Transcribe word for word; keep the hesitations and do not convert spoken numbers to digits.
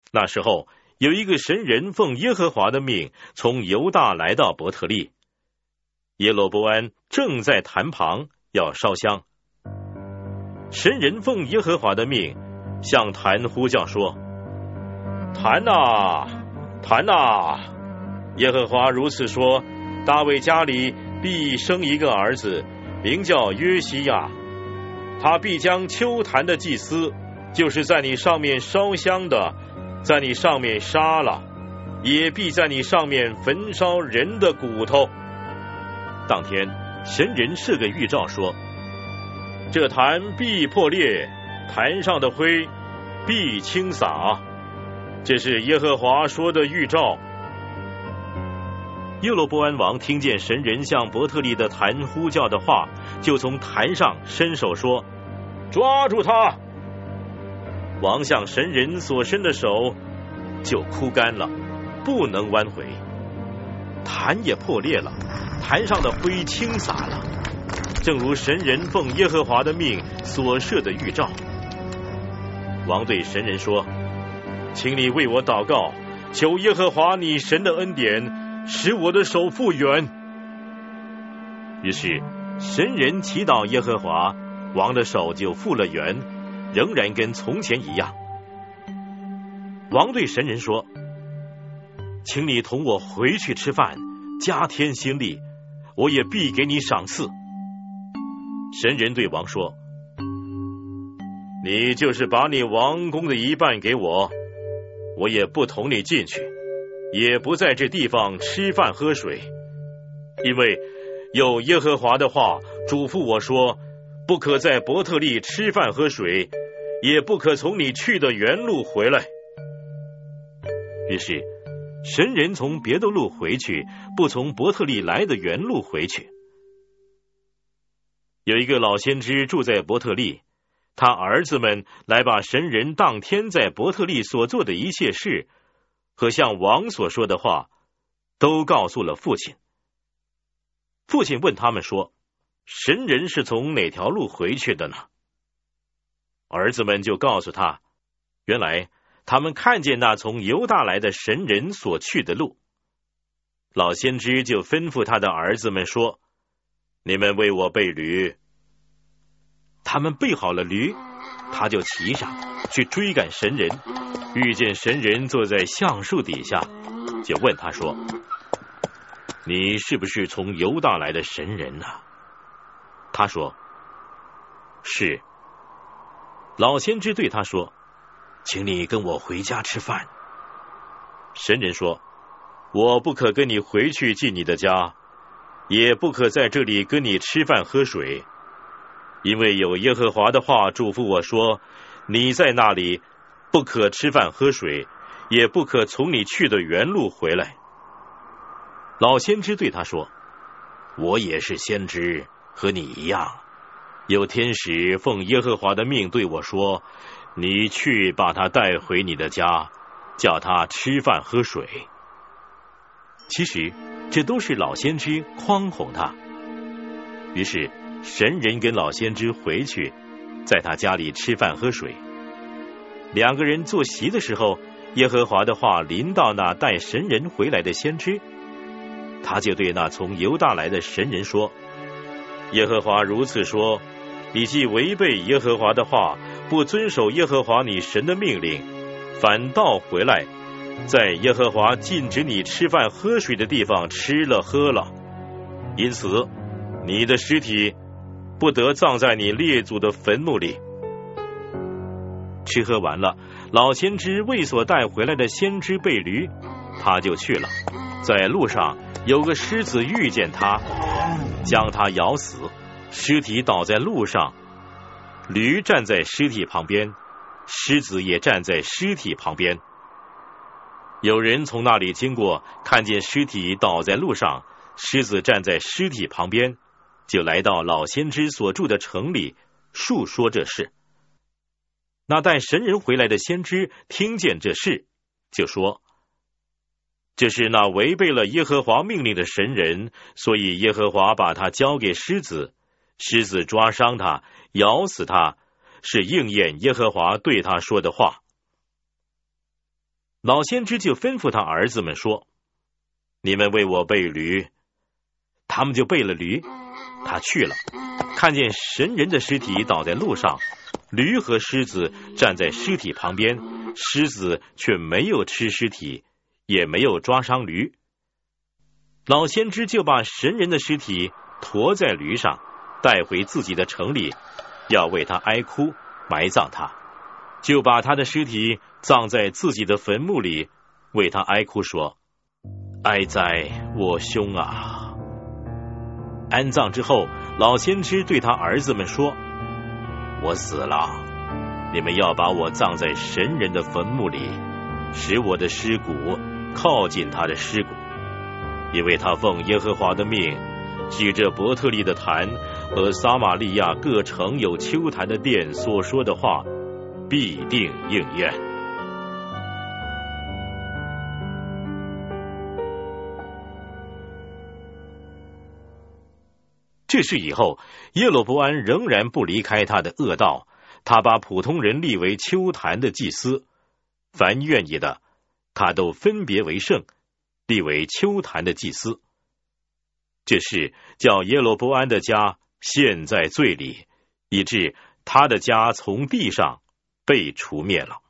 那时候有一个神人奉耶和华的命，从犹大来到伯特利。耶罗波安正在坛旁要烧香，神人奉耶和华的命，向坛呼叫说：坛啊，坛啊！耶和华如此说：大卫家里必生一个儿子，名叫约西亚。他必将丘坛的祭司，就是在你上面烧香的，在你上面杀了，也必在你上面焚烧人的骨头。当天，神人设个预兆说：这坛必破裂，坛上的灰必倾洒。这是耶和华说的预兆。耶罗波安王听见神人向伯特利的坛呼叫的话，就从坛上伸手说：抓住他！王向神人所伸的手就枯干了，不能弯回，坛也破裂了，坛上的灰倾洒了，正如神人奉耶和华的命所设的预兆。王对神人说：请你为我祷告，求耶和华你神的恩典，使我的手复原。于是神人祈祷耶和华，王的手就复了原，仍然跟从前一样。王对神人说：请你同我回去吃饭，加添心力，我也必给你赏赐。神人对王说：你就是把你王宫的一半给我，我也不同你进去，也不在这地方吃饭喝水，因为有耶和华的话嘱咐我说：不可在伯特利吃饭喝水，也不可从你去的原路回来。于是神人从别的路回去，不从伯特利来的原路回去。有一个老先知住在伯特利，他儿子们来把神人当天在伯特利所做的一切事和向王所说的话都告诉了父亲。父亲问他们说：神人是从哪条路回去的呢？儿子们就告诉他，原来他们看见那从犹大来的神人所去的路。老先知就吩咐他的儿子们说：你们为我备驴。他们备好了驴，他就骑上去追赶神人，遇见神人坐在橡树底下，就问他说：你是不是从犹大来的神人呢？他说：是。老先知对他说：请你跟我回家吃饭。神人说：我不可跟你回去进你的家，也不可在这里跟你吃饭喝水，因为有耶和华的话嘱咐我说：你在那里不可吃饭喝水，也不可从你去的原路回来。老先知对他说：我也是先知，和你一样，有天使奉耶和华的命对我说：你去把他带回你的家，叫他吃饭喝水。其实这都是老先知诓哄他。于是神人跟老先知回去，在他家里吃饭喝水。两个人坐席的时候，耶和华的话临到那带神人回来的先知，他就对那从犹大来的神人说：耶和华如此说，你既违背耶和华的话，不遵守耶和华你神的命令，反倒回来，在耶和华禁止你吃饭喝水的地方吃了喝了，因此你的尸体不得葬在你列祖的坟墓里。吃喝完了，老先知为所带回来的先知备驴，他就去了。在路上有个狮子遇见他，将他咬死，尸体倒在路上，驴站在尸体旁边，狮子也站在尸体旁边。有人从那里经过，看见尸体倒在路上，狮子站在尸体旁边，就来到老先知所住的城里，述说这事。那带神人回来的先知听见这事，就说：这是那违背了耶和华命令的神人，所以耶和华把他交给狮子，狮子抓伤他，咬死他，是应验耶和华对他说的话。 老先知就吩咐他儿子们说：你们为我备驴。他们就备了驴。他去了，看见神人的尸体倒在路上，驴和狮子站在尸体旁边，狮子却没有吃尸体，也没有抓伤驴。老先知就把神人的尸体驮在驴上，带回自己的城里，要为他哀哭，埋葬他，就把他的尸体葬在自己的坟墓里，为他哀哭说：哀哉我兄啊！安葬之后，老先知对他儿子们说：我死了，你们要把我葬在神人的坟墓里，使我的尸骨靠近他的尸骨，因为他奉耶和华的命，举着伯特利的坛和撒玛利亚各城有丘坛的殿所说的话，必定应验。这事以后，耶罗波安仍然不离开他的恶道，他把普通人立为丘坛的祭司，凡愿意的，他都分别为圣，立为丘坛的祭司。这事叫耶罗波安的家陷在罪里，以致他的家从地上被除灭了。